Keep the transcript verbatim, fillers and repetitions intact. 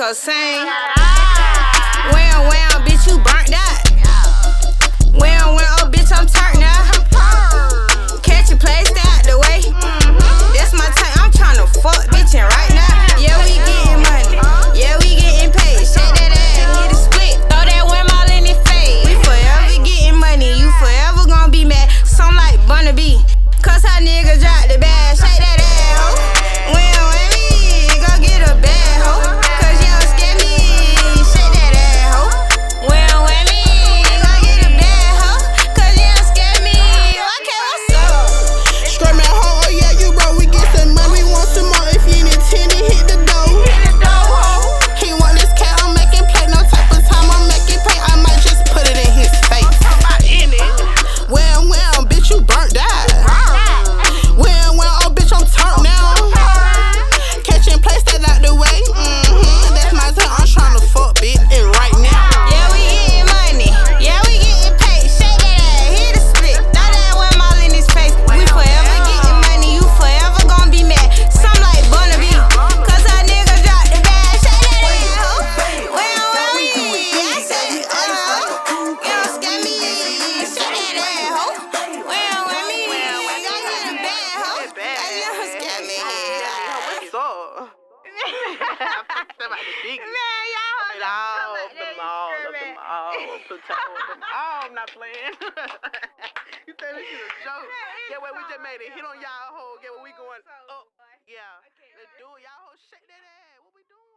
sing. Wham, wham, bitch, you burnt out. Wham, wham, oh, bitch, I'm turned out. Catch your place out the way. That's my time, I'm tryna fuck bitchin' right now. Yeah, we getting money. Yeah, we getting paid. Shake that ass, hit a split. Throw that wham all in his face. We forever getting money. You forever gon' be mad. Some like Bunny B. Cause how niggas drop the bag. Shake that ass, ho. Wham, wham, me. Go get a bag, ho. Cause you don't scare me. Shake that ass, ho. Wham, wham, me. Go get a bag, ho. Cause you don't scare me. Okay, what's up? Straight man, ho, oh yeah, you bro, we get some money, we want some more. If you need ten, then hit the dough. He want this cat, I'm making play, no type of time, I'm making pay. I might just put it in his face. Well, well, bitch, you burnt out. Well, well, oh bitch, I'm turned now. Catching place that out the way. Mm-hmm. That's my time, I'm tryna fuck bitch, and right now. Yeah, we getting money. Yeah, we getting paid. Shake that ass, hit a split. Throw that wham all in his face. We forever getting money. You forever gon' be mad. Some like Bunny B. Cause our niggas drop the bag. Shake that ass, ho. Well, well, we. I said, uh, you don't scare me. Shake that ass, ho. Well, well, me. Go get a bag, ho. You don't scare me. What's up? Man, y'all. All of them, all of them, all platoon of them. Oh, I'm not playing. You think this is a joke? Yeah, well, we just made a hit on y'all hoe. Yeah, well, we going up. Yeah, let's do it. Y'all hoe, shake that ass. What we doing?